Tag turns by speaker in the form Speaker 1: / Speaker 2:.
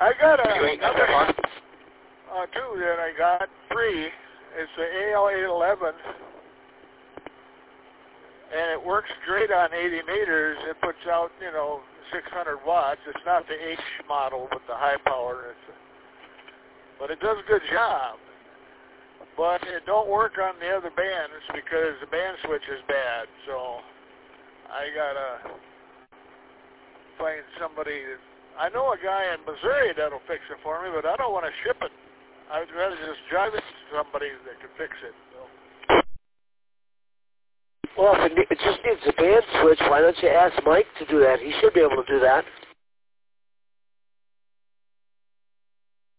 Speaker 1: I got
Speaker 2: You ain't got
Speaker 1: another
Speaker 2: that one?
Speaker 1: two that I got free. It's the AL811, and it works great on 80 meters. It puts out, 600 watts. It's not the H model with the high power, but it does a good job. But it don't work on the other bands because the band switch is bad. So I gotta find somebody. I know a guy in Missouri that'll fix it for me, but I don't want to ship it. I'd rather just drive it to somebody that can fix it. So.
Speaker 3: Well, if it just needs a band switch, why don't you ask Mike to do that? He should be able to do that.